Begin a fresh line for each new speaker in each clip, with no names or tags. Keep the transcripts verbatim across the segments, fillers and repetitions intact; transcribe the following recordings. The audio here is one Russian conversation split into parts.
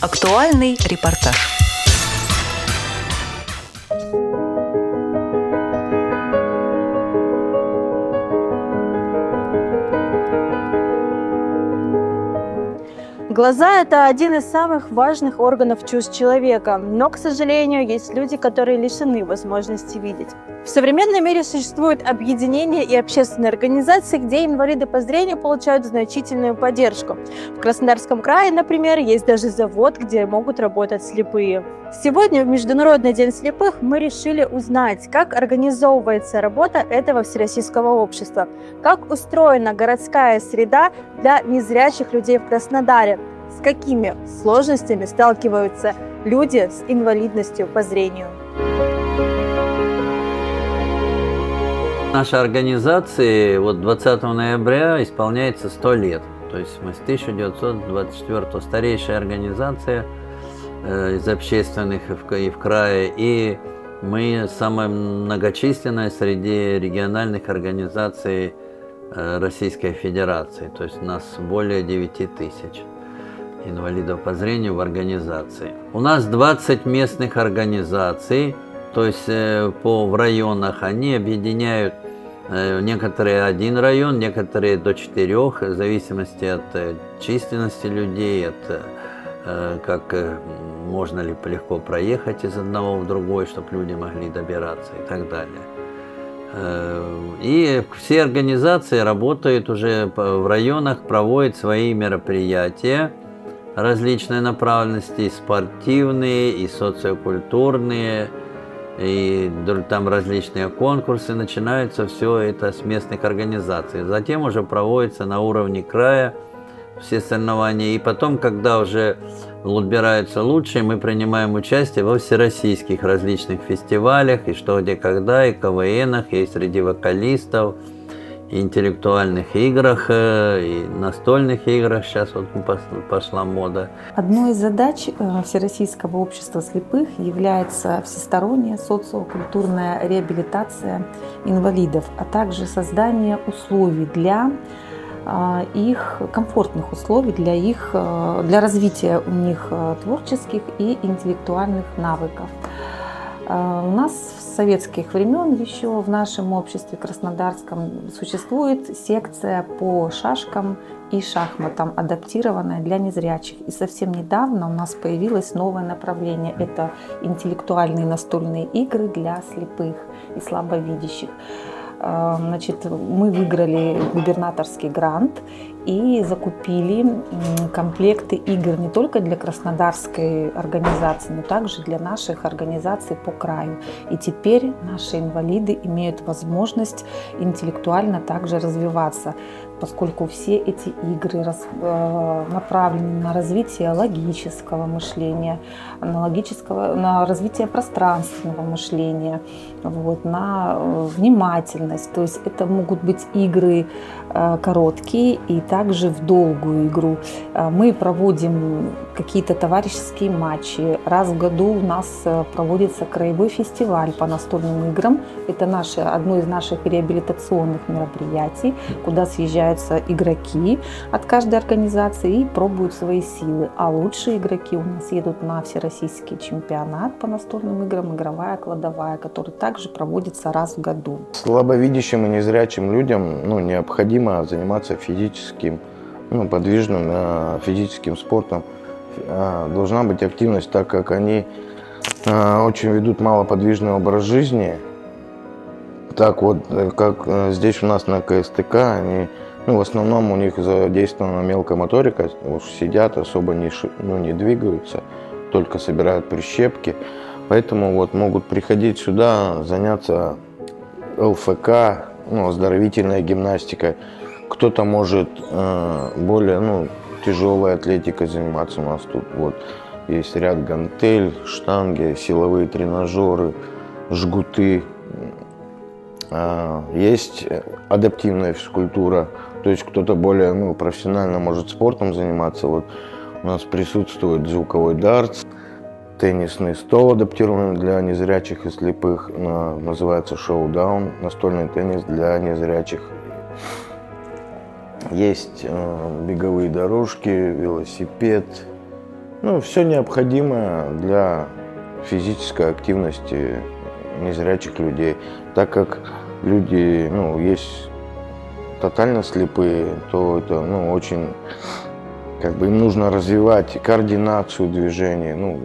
Актуальный репортаж.
Глаза – это один из самых важных органов чувств человека, но, к сожалению, есть люди, которые лишены возможности видеть. В современном мире существуют объединения и общественные организации, где инвалиды по зрению получают значительную поддержку. В Краснодарском крае, например, есть даже завод, где могут работать слепые. Сегодня, в Международный день слепых, мы решили узнать, как организовывается работа этого всероссийского общества, как устроена городская среда для незрячих людей в Краснодаре, с какими сложностями сталкиваются люди с инвалидностью по зрению.
Нашей организации вот двадцатого ноября исполняется сто лет. То есть мы с тысяча девятьсот двадцать четвёртого, старейшая организация э, из общественных и в, и в крае. И мы самая многочисленная среди региональных организаций э, Российской Федерации. То есть у нас более девяти тысяч инвалидов по зрению в организации. У нас двадцать местных организаций. То есть э, по, в районах они объединяют э, некоторые один район, некоторые до четырех, в зависимости от э, численности людей, от э, как э, можно ли легко проехать из одного в другой, чтобы люди могли добираться и так далее. Э, и все организации работают уже в районах, проводят свои мероприятия различной направленности, и спортивные, и социокультурные, и там различные конкурсы, начинаются все это с местных организаций. Затем уже проводится на уровне края все соревнования. И потом, когда уже отбираются лучшие, мы принимаем участие во всероссийских различных фестивалях, и что, где, когда, и КВНах, и среди вокалистов, и интеллектуальных играх, и настольных играх. Сейчас вот пошла мода.
Одной из задач Всероссийского общества слепых является всесторонняя социокультурная реабилитация инвалидов, а также создание условий для их, комфортных условий для их, для развития у них творческих и интеллектуальных навыков. У нас с советских времен еще в нашем обществе краснодарском существует секция по шашкам и шахматам, адаптированная для незрячих. И совсем недавно у нас появилось новое направление – это интеллектуальные настольные игры для слепых и слабовидящих. Значит, мы выиграли губернаторский грант и закупили комплекты игр не только для краснодарской организации, но также для наших организаций по краю. И теперь наши инвалиды имеют возможность интеллектуально также развиваться, поскольку все эти игры направлены на развитие логического мышления, на, логического, на развитие пространственного мышления, вот, на внимательность. То есть это могут быть игры короткие и также в долгую игру. Мы проводим какие-то товарищеские матчи. Раз в году у нас проводится краевой фестиваль по настольным играм. Это наше, одно из наших реабилитационных мероприятий, куда съезжаются игроки от каждой организации и пробуют свои силы. А лучшие игроки у нас едут на всероссийский чемпионат по настольным играм, игровая кладовая, который также проводится раз в году.
Слабовидящим и незрячим людям ну, необходимо заниматься физическим, ну, подвижным э, физическим спортом. Э, должна быть активность, так как они э, очень ведут малоподвижный образ жизни. Так вот, как э, здесь у нас на КСТК, они, ну, в основном у них задействована мелкая моторика, уж сидят, особо не, ну, не двигаются, только собирают прищепки. Поэтому вот могут приходить сюда, заняться ЛФК, ну, оздоровительной гимнастикой. Кто-то может э, более ну, тяжелой атлетикой заниматься. У нас тут вот есть ряд гантель, штанги, силовые тренажеры, жгуты. Э, есть адаптивная физкультура. То есть кто-то более ну, профессионально может спортом заниматься. Вот у нас присутствует звуковой дартс, теннисный стол, адаптированный для незрячих и слепых, называется шоу-даун, настольный теннис для незрячих. Есть э, беговые дорожки, велосипед, Ну, все необходимое для физической активности незрячих людей. Так как люди, ну, есть тотально слепые, то это, ну, очень, как бы им нужно развивать координацию движений, ну,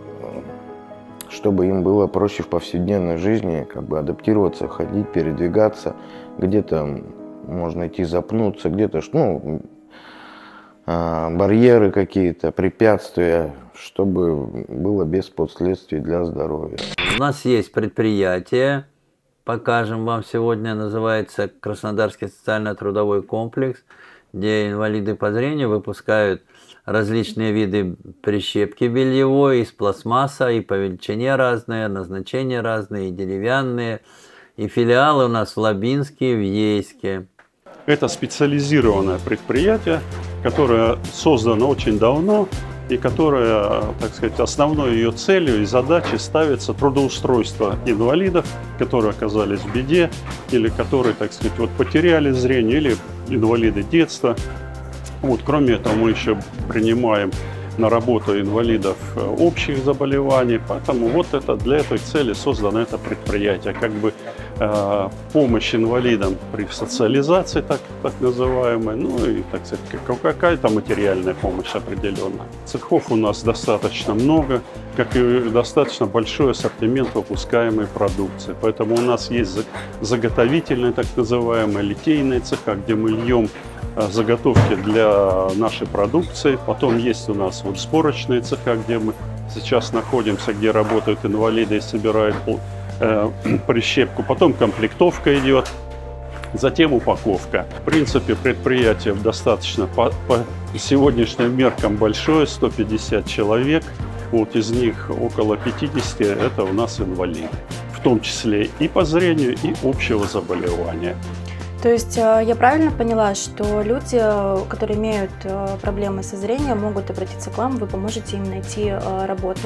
чтобы им было проще в повседневной жизни, как бы адаптироваться, ходить, передвигаться. Где-то можно идти запнуться, где-то, ну, барьеры какие-то, препятствия, чтобы было без последствий для здоровья.
У нас есть предприятие, покажем вам сегодня, называется Краснодарский социально-трудовой комплекс, где инвалиды по зрению выпускают различные виды прищепки бельевой из пластмасса, и по величине разные, назначения разные, и деревянные. И филиалы у нас в Лабинске, в Ейске.
Это специализированное предприятие, которое создано очень давно и которое, так сказать, основной ее целью и задачей ставится трудоустройство инвалидов, которые оказались в беде или которые, так сказать, вот потеряли зрение, или инвалиды детства. Вот, кроме этого, мы еще принимаем на работу инвалидов общих заболеваний, поэтому вот это, для этой цели создано это предприятие, как бы э, помощь инвалидам при социализации, так, так называемой, ну и, так сказать, какая-то материальная помощь определенная. Цехов у нас достаточно много, как и достаточно большой ассортимент выпускаемой продукции, поэтому у нас есть заготовительные, так называемые, литейные цеха, где мы льем заготовки для нашей продукции. Потом есть у нас вот сборочные цеха, где мы сейчас находимся, где работают инвалиды и собирают э, прищепку. Потом комплектовка идет, затем упаковка. В принципе, предприятие достаточно по, по сегодняшним меркам большое, сто пятьдесят человек. Вот из них около пятидесяти это у нас инвалиды, в том числе и по зрению, и общего заболевания.
То есть я правильно поняла, что люди, которые имеют проблемы со зрением, могут обратиться к вам, вы поможете им найти работу?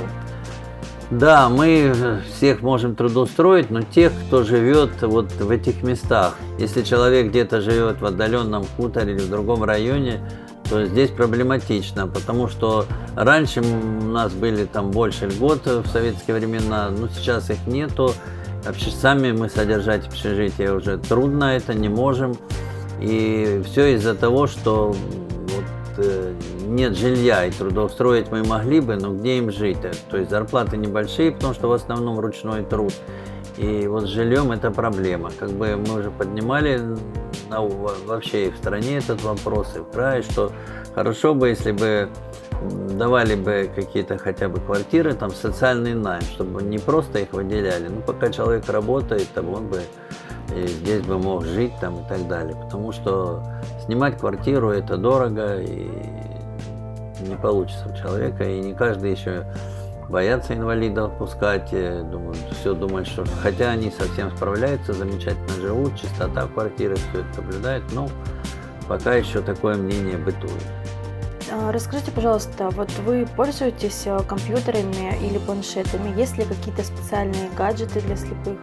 Да, мы всех можем трудоустроить, но тех, кто живет вот в этих местах. Если человек где-то живет в отдаленном хуторе или в другом районе, то здесь проблематично, потому что раньше у нас были там больше льгот в советские времена, но сейчас их нету. Вообще сами мы содержать общежитие уже трудно, это не можем. И все из-за того, что вот, э, нет жилья, и трудоустроить мы могли бы, но где им жить? То есть зарплаты небольшие, потому что в основном ручной труд. И вот с жильем это проблема. Как бы мы уже поднимали на, вообще и в стране этот вопрос, и в крае, что хорошо бы, если бы давали бы какие-то хотя бы квартиры, там социальный найм, чтобы не просто их выделяли, ну пока человек работает, там он бы и здесь бы мог жить там и так далее, потому что снимать квартиру это дорого и не получится у человека, и не каждый еще боятся инвалидов пускать, думают, все думают, что хотя они совсем справляются, замечательно живут, чистота квартиры, все это соблюдают, но пока еще такое мнение бытует.
Расскажите, пожалуйста, вот вы пользуетесь компьютерами или планшетами? Есть ли какие-то специальные гаджеты для слепых?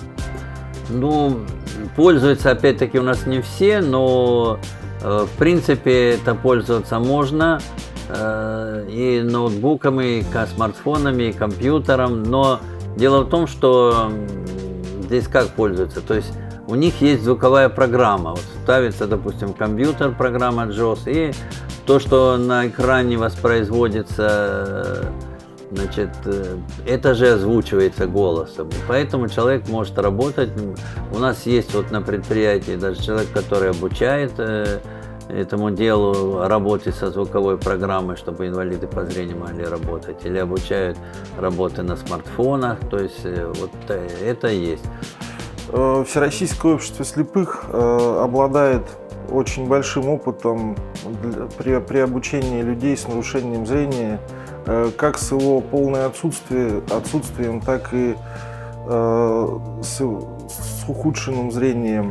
Ну, пользуются опять-таки у нас не все, но э, в принципе это пользоваться можно э, и ноутбуками, и смартфонами, и компьютером. Но дело в том, что здесь как пользуются, то есть у них есть звуковая программа. Вот ставится, допустим, компьютер, программа джос, и то, что на экране воспроизводится, значит, это же озвучивается голосом. Поэтому человек может работать. У нас есть вот на предприятии даже человек, который обучает этому делу, работе со звуковой программой, чтобы инвалиды по зрению могли работать, или обучают работы на смартфонах. То есть вот это есть.
Всероссийское общество слепых обладает очень большим опытом при, при обучении людей с нарушением зрения, как с его полным отсутствием, отсутствием, так и э, с, с ухудшенным зрением.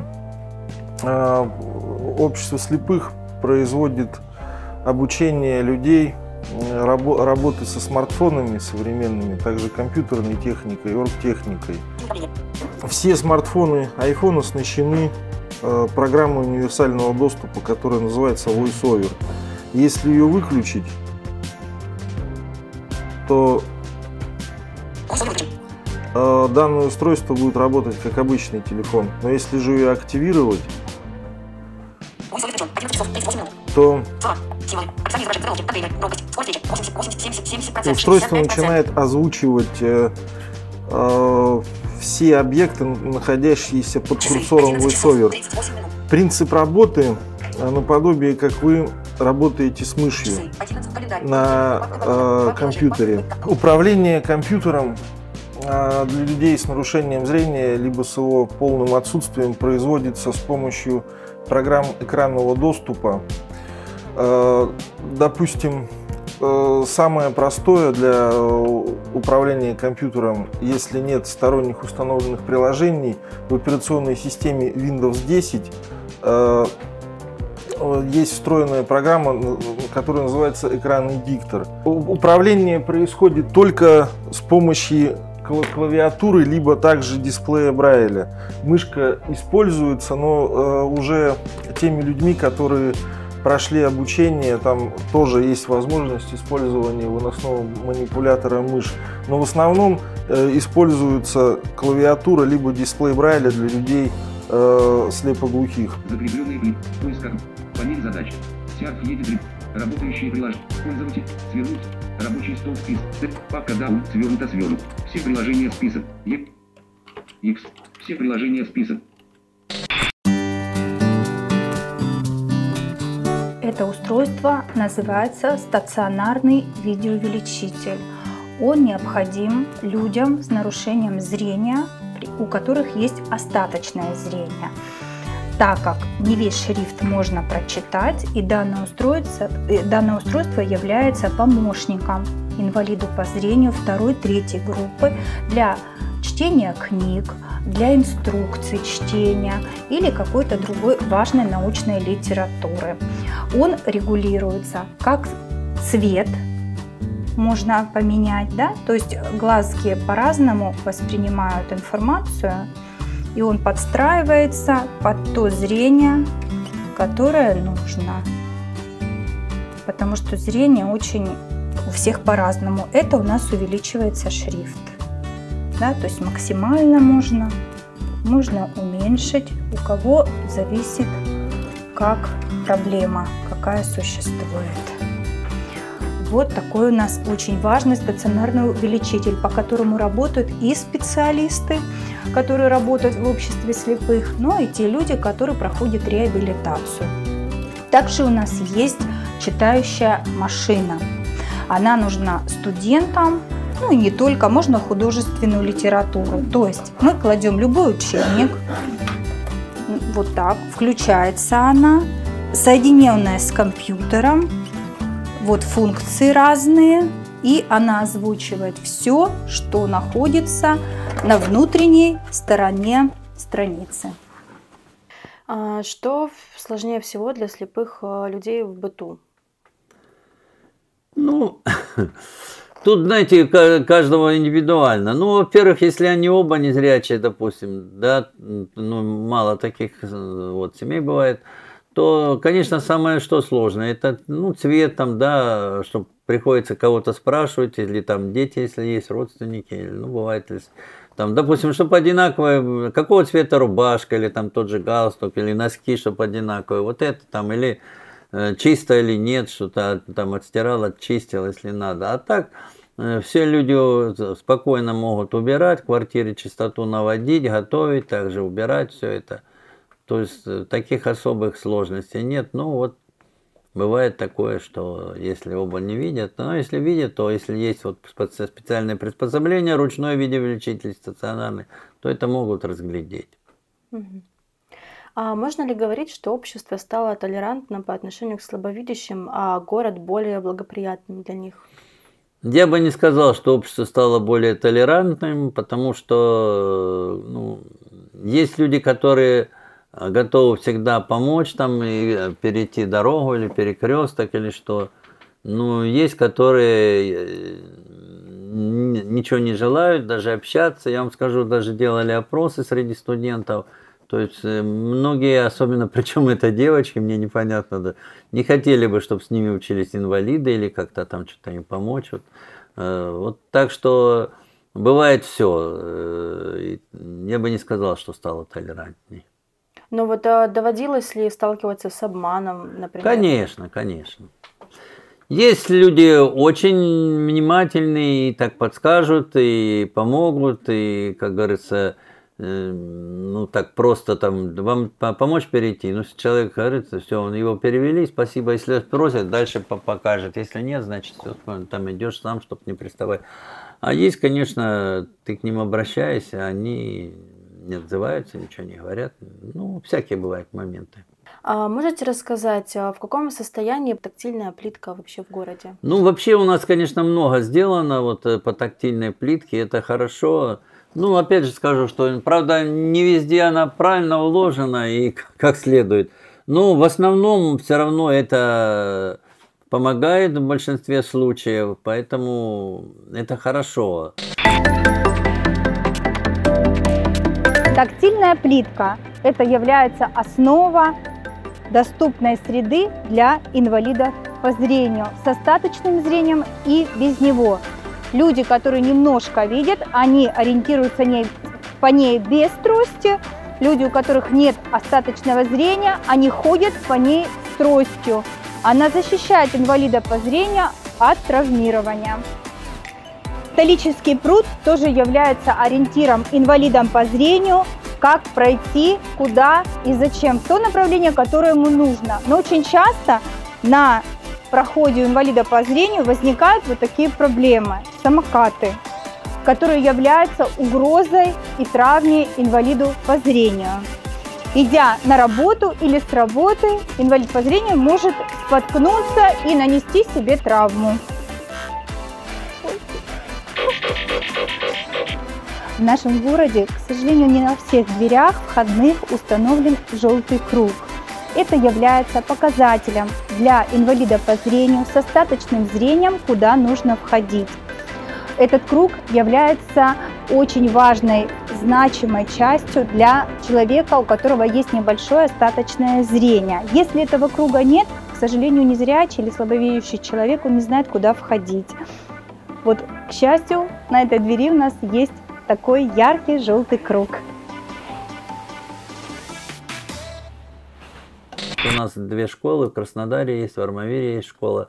Общество слепых производит обучение людей рабо, работы со смартфонами современными, также компьютерной техникой, оргтехникой. Все смартфоны iPhone оснащены программой универсального доступа, которая называется VoiceOver. Если ее выключить, то э, данное устройство будет работать как обычный телефон. Но если же ее активировать, то устройство начинает озвучивать э, э, все объекты, находящиеся под курсором VoiceOver. Принцип работы э, наподобие, как вы работаете с мышью на э, компьютере. Управление компьютером э, для людей с нарушением зрения либо с его полным отсутствием производится с помощью программ экранного доступа. Э, допустим, э, самое простое для управления компьютером, если нет сторонних установленных приложений, в операционной системе Windows десять э, есть встроенная программа, которая называется экранный диктор. Управление происходит только с помощью клавиатуры, либо также дисплея Брайля. Мышка используется, но э, уже теми людьми, которые прошли обучение, там тоже есть возможность использования выносного манипулятора мышь. Но в основном э, используется клавиатура, либо дисплей Брайля для людей э, слепоглухих.
Закрепленный клип. Поиск. Панель задач. Сярф едет. Работающие приложения. Пользователь. Свернуть. Рабочий стол список. Папка down. Свернуто свернут. Все приложения в список. Е. X. Все приложения в список.
Это устройство называется стационарный видеоувеличитель. Он необходим людям с нарушением зрения, у которых есть остаточное зрение, так как не весь шрифт можно прочитать, и данное устройство, данное устройство является помощником инвалиду по зрению второй-третьей группы для чтения книг, для инструкций чтения или какой-то другой важной научной литературы. Он регулируется как цвет, можно поменять, да, то есть глазки по-разному воспринимают информацию, и он подстраивается под то зрение, которое нужно, потому что зрение очень у всех по-разному. Это у нас увеличивается шрифт, да, то есть максимально можно, можно уменьшить, у кого зависит, как проблема, какая существует. Вот такой у нас очень важный стационарный увеличитель, по которому работают и специалисты, которые работают в обществе слепых, но и те люди, которые проходят реабилитацию. Также у нас есть читающая машина. Она нужна студентам, ну и не только, можно художественную литературу. То есть мы кладем любой учебник, вот так, включается она, соединенная с компьютером, вот функции разные, и она озвучивает все, что находится на внутренней стороне страницы.
Что сложнее всего для слепых людей в быту?
Ну, тут, знаете, каждого индивидуально. Ну, во-первых, если они оба незрячие, допустим, да, ну, мало таких вот семей бывает, то, конечно, самое что сложное, это, ну, цвет там, да, что приходится кого-то спрашивать, или там дети, если есть, родственники, или, ну, бывает, там, допустим, чтобы одинаковое, какого цвета рубашка, или там тот же галстук, или носки, чтобы одинаковые, вот это там, или э, чисто или нет, что-то там отстирал, очистил, если надо. А так, э, все люди спокойно могут убирать, в квартире чистоту наводить, готовить, также убирать все это. То есть таких особых сложностей нет. Ну вот бывает такое, что если оба не видят, но если видят, то если есть вот специальное приспособление, ручной видеоувеличитель стационарный, то это могут разглядеть.
А можно ли говорить, что общество стало толерантным по отношению к слабовидящим, а город более благоприятным для них?
Я бы не сказал, что общество стало более толерантным, потому что, ну, есть люди, которые готовы всегда помочь там и перейти дорогу или перекресток или что. Ну, есть, которые ничего не желают даже общаться. Я вам скажу, даже делали опросы среди студентов. То То есть многие, особенно, причем это девочки, мне непонятно, да, не хотели бы, чтобы с ними учились инвалиды или как-то там что-то им помочь. Вот, вот так что бывает все. Я бы не сказал, что стало толерантней.
Но вот а, доводилось ли сталкиваться с обманом, например?
Конечно, конечно. Есть люди очень внимательные, и так подскажут, и помогут, и, как говорится, э, ну так просто там вам помочь перейти. Ну, если человек говорит, все, он его перевели, спасибо, если спросят, дальше покажет. Если нет, значит, все, там идешь сам, чтобы не приставать. А есть, конечно, ты к ним обращаешься, они не отзываются, ничего не говорят. Ну, всякие бывают моменты.
А можете рассказать, в каком состоянии тактильная плитка вообще в городе?
Ну, вообще у нас, конечно, много сделано вот по тактильной плитке, это хорошо. Ну, опять же скажу, что, правда, не везде она правильно уложена и как следует. Но в основном все равно это помогает в большинстве случаев, поэтому это хорошо.
Тактильная плитка – это является основа доступной среды для инвалидов по зрению, с остаточным зрением и без него. Люди, которые немножко видят, они ориентируются ней, по ней без трости. Люди, у которых нет остаточного зрения, они ходят по ней с тростью. Она защищает инвалида по зрению от травмирования. Металлический прут тоже является ориентиром инвалидам по зрению, как пройти, куда и зачем, в то направление, которое ему нужно. Но очень часто на проходе у инвалида по зрению возникают вот такие проблемы, самокаты, которые являются угрозой и травмой инвалиду по зрению. Идя на работу или с работы, инвалид по зрению может споткнуться и нанести себе травму. В нашем городе, к сожалению, не на всех дверях входных установлен желтый круг. Это является показателем для инвалида по зрению с остаточным зрением, куда нужно входить. Этот круг является очень важной, значимой частью для человека, у которого есть небольшое остаточное зрение. Если этого круга нет, к сожалению, незрячий или слабовидящий человек, он не знает, куда входить. Вот, к счастью, на этой двери у нас есть такой яркий желтый круг.
У нас две школы, в Краснодаре есть, в Армавире есть школа.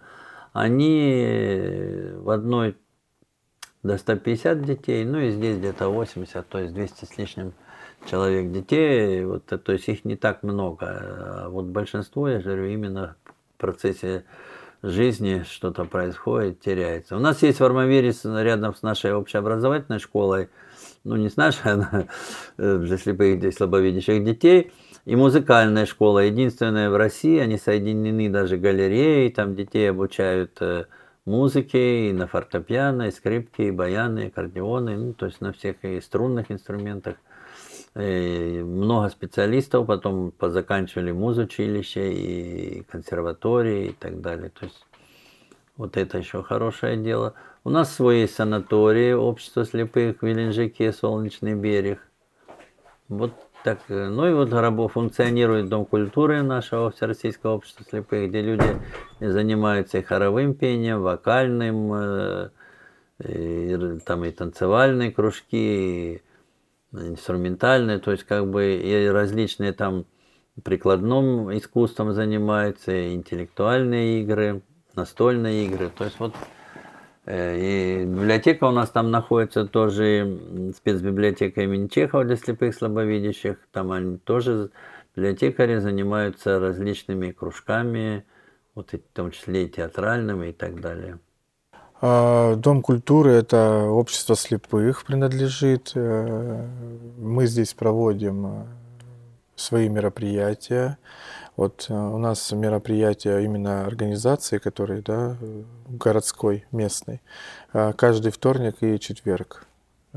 Они в одной до ста пятидесяти детей, ну и здесь где-то восемьдесят, то есть двести с лишним человек детей. Вот, то есть их не так много. А вот большинство, я же говорю, именно в процессе жизни что-то происходит, теряется. У нас есть в Армавире рядом с нашей общеобразовательной школой, ну не с нашей, а для слепых и слабовидящих детей, и музыкальная школа, единственная в России, они соединены даже галереей, там детей обучают музыке, и на фортепиано, и скрипки, и баяны, и аккордеоны, ну то есть на всех и струнных инструментах. И много специалистов, потом позаканчивали музучилище и консерватории и так далее. То есть вот это еще хорошее дело. У нас свой есть санаторий, общество слепых в Геленджике, Солнечный берег. Вот так. Ну и вот работа, функционирует Дом культуры нашего Всероссийского общества слепых, где люди занимаются и хоровым пением, вокальным, и, там и танцевальные кружки, и инструментальные, то есть как бы и различные там прикладным искусством занимаются, и интеллектуальные игры, настольные игры. То есть вот и библиотека у нас там находится тоже, спецбиблиотека имени Чехова для слепых и слабовидящих. Там они тоже, библиотекари, занимаются различными кружками, вот в том числе и театральными и так далее.
Дом культуры – это общество слепых принадлежит. Мы здесь проводим свои мероприятия. Вот у нас мероприятия именно организации, которые, да, городской, местной, каждый вторник и четверг.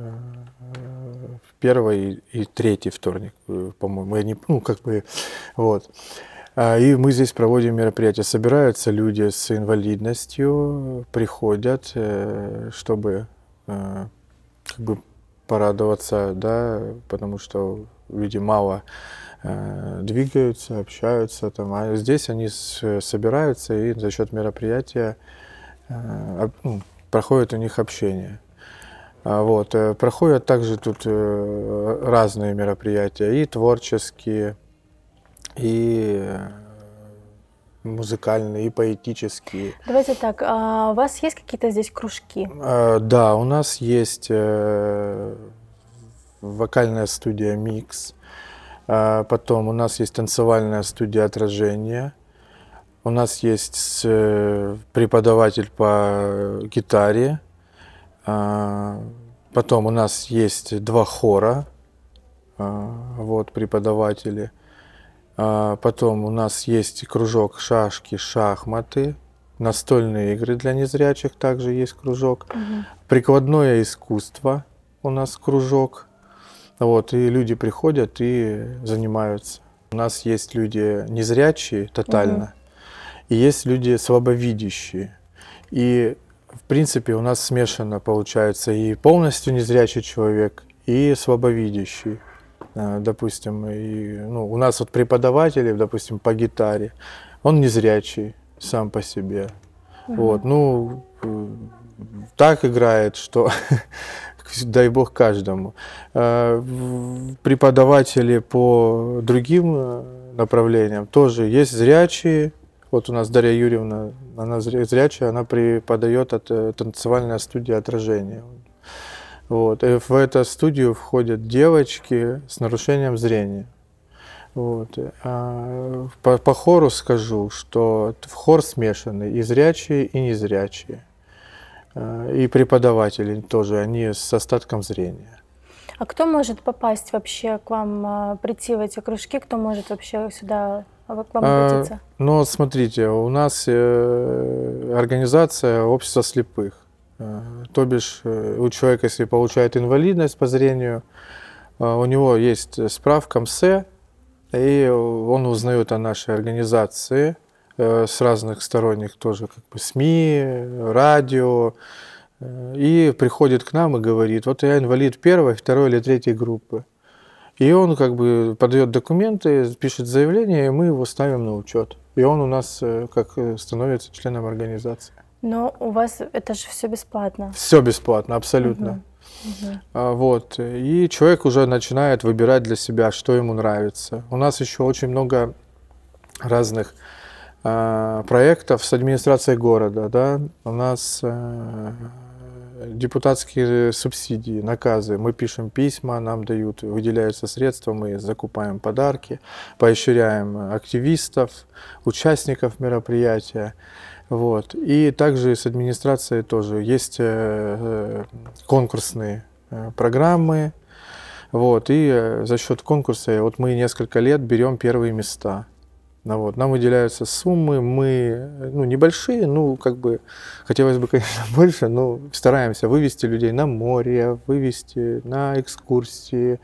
Первый и третий вторник, по-моему, я не, ну, как бы, вот. И мы здесь проводим мероприятия. Собираются люди с инвалидностью, приходят, чтобы как бы порадоваться, да, потому что люди мало э, двигаются, общаются, там, а здесь они с, собираются и за счет мероприятия э, ну, проходит у них общение. А, вот, э, проходят также тут э, разные мероприятия, и творческие, и э, музыкальные, и поэтические.
Давайте так, а у вас есть какие-то здесь кружки?
Э, да, у нас есть э, вокальная студия «Микс», э, потом у нас есть танцевальная студия «Отражение», у нас есть э, преподаватель по гитаре, э, потом у нас есть два хора, э, вот, преподаватели. Потом у нас есть кружок шашки, шахматы, настольные игры для незрячих также есть кружок, угу. Прикладное искусство у нас кружок, вот, и люди приходят и занимаются. У нас есть люди незрячие тотально, угу. И есть люди слабовидящие. И в принципе у нас смешано получается и полностью незрячий человек, и слабовидящий. Допустим, и, ну, у нас вот преподаватели, допустим, по гитаре, он незрячий сам по себе. Uh-huh. Вот, ну, так играет, что дай бог каждому. Преподаватели по другим направлениям тоже есть зрячие. Вот у нас Дарья Юрьевна, она зрячая, она преподает от танцевальной студии «Отражение». Вот. И в эту студию входят девочки с нарушением зрения. Вот. А по, по хору скажу, что в хор смешаны и зрячие, и незрячие. И преподаватели тоже, они с остатком зрения.
А кто может попасть вообще к вам, прийти в эти кружки? Кто может вообще сюда к вам обратиться? А,
ну, смотрите, у нас э, организация общества слепых. То бишь, у человека, если получает инвалидность по зрению, у него есть справка МСЭ, и он узнает о нашей организации с разных сторонних тоже, как бы СМИ, радио, и приходит к нам и говорит: вот я инвалид первой, второй или третьей группы. И он как бы подает документы, пишет заявление, и мы его ставим на учет. И он у нас как становится членом организации.
Но у вас это же все бесплатно.
Все бесплатно, абсолютно.
Uh-huh. Uh-huh.
А, вот. И человек уже начинает выбирать для себя, что ему нравится. У нас еще очень много разных а, проектов с администрацией города. Да? У нас а, депутатские субсидии, наказы. Мы пишем письма, нам дают, выделяются средства, мы закупаем подарки, поощряем активистов, участников мероприятия. Вот. И также с администрацией тоже есть э, конкурсные э, программы. Вот. И э, за счет конкурса вот мы несколько лет берем первые места. Ну, вот. Нам выделяются суммы, мы ну, небольшие, ну как бы хотелось бы, конечно, больше, но стараемся вывести людей на море, вывести на экскурсии.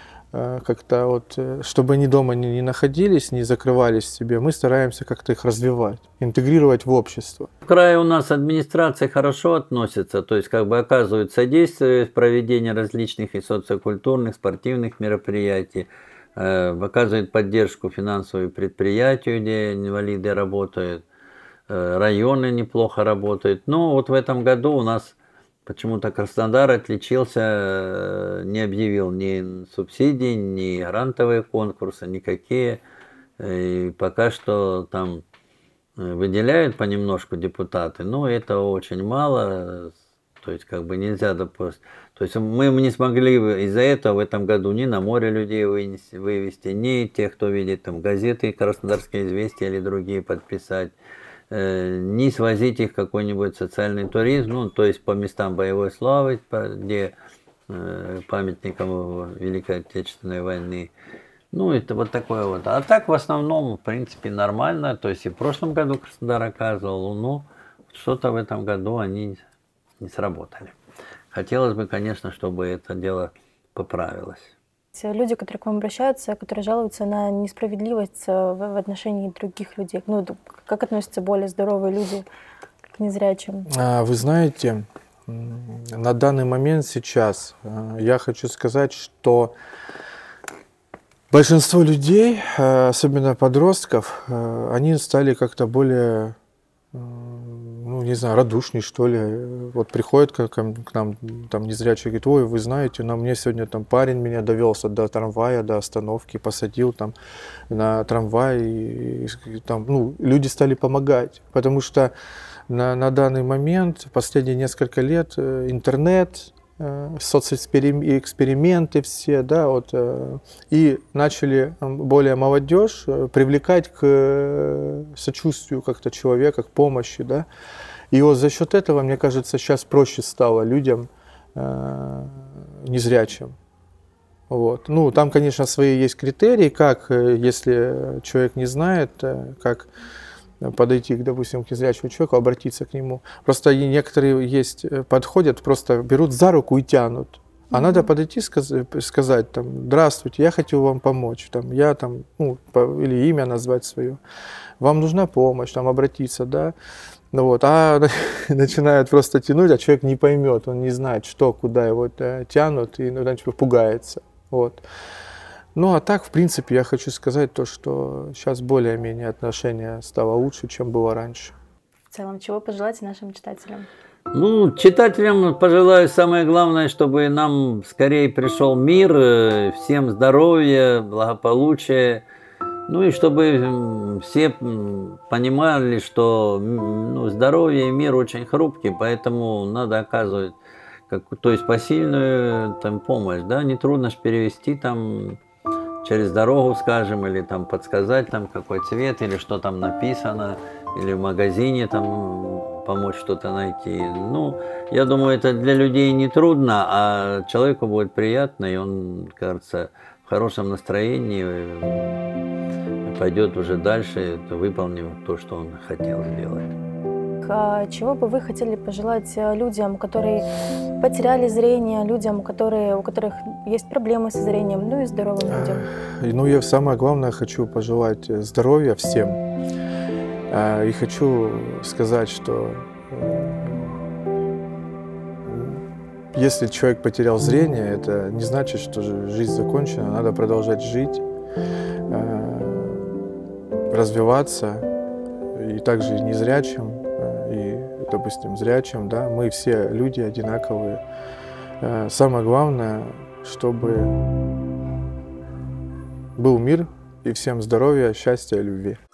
Как-то вот, чтобы они дома не, не находились, не закрывались в себе, мы стараемся как-то их развивать, интегрировать в общество.
В крае у нас администрация хорошо относится, то есть как бы оказывает содействие в проведении различных и социокультурных, спортивных мероприятий, э, оказывает поддержку финансовым предприятию, где инвалиды работают, э, районы неплохо работают. Но вот в этом году у нас почему-то Краснодар отличился, не объявил ни субсидий, ни грантовые конкурсы, никакие. И пока что там выделяют понемножку депутаты, но это очень мало. То есть как бы нельзя допустить. То есть мы не смогли из-за этого в этом году ни на море людей вынести, вывести, ни тех, кто видит там газеты «Краснодарские известия» или другие подписать. Не свозить их в какой-нибудь социальный туризм, ну, то есть по местам боевой славы, где э, памятникам Великой Отечественной войны. Ну, это вот такое вот. А так, в основном, в принципе, нормально. То есть и в прошлом году Краснодар оказывал, но что-то в этом году они не сработали. Хотелось бы, конечно, чтобы это дело поправилось.
Люди, которые к вам обращаются, которые жалуются на несправедливость в отношении других людей. Ну, как относятся более здоровые люди к незрячим?
Вы знаете, на данный момент сейчас я хочу сказать, что Большинство людей, особенно подростков, они стали как-то более, ну, не знаю, радушнее, что ли. Вот приходит к, к нам там незрячий, говорит: ой, вы знаете, на мне сегодня там парень меня довелся до трамвая, до остановки, посадил там на трамвай. И, и, там, ну, люди стали помогать, потому что на, на данный момент, последние несколько лет, интернет, соцэксперименты все, да, вот, и начали более молодежь привлекать к сочувствию как-то человека, к помощи, да, и вот за счет этого, мне кажется, сейчас проще стало людям э, незрячим. Вот. Ну, там, конечно, свои есть критерии, как, если человек не знает, как подойти, допустим, к незрячему человеку, обратиться к нему. Просто некоторые есть, подходят, просто берут за руку и тянут. А mm-hmm. надо подойти, сказать, сказать там: здравствуйте, я хочу вам помочь, там, я там, ну, или имя назвать свое. Вам нужна помощь, там, обратиться, да. Ну, вот. А начинают просто тянуть, а человек не поймет, он не знает, что, куда его тянут, и ну, пугается. Вот. Ну, а так, в принципе, я хочу сказать то, что сейчас более-менее отношение стало лучше, чем было раньше.
В целом, чего пожелаете нашим читателям?
Ну, читателям пожелаю самое главное, чтобы нам скорее пришел мир, всем здоровья, благополучия, ну и чтобы все понимали, что ну, здоровье и мир очень хрупкий, поэтому надо оказывать, как, то есть посильную там, помощь, да, нетрудно же перевести там через дорогу, скажем, или там подсказать, там какой цвет, или что там написано, или в магазине там помочь что-то найти. Ну, я думаю, это для людей не трудно, а человеку будет приятно, и он, кажется, в хорошем настроении пойдет уже дальше, выполнив то, что он хотел сделать.
Чего бы вы хотели пожелать людям, которые потеряли зрение, людям, которые, у которых есть проблемы со зрением, ну и здоровым людям?
Ну, я самое главное хочу пожелать здоровья всем. И хочу сказать, что если человек потерял зрение, это не значит, что жизнь закончена. Надо продолжать жить, развиваться, и также незрячим, и, допустим, зрячим, да, мы все люди одинаковые. Самое главное, чтобы был мир, и всем здоровья, счастья и любви.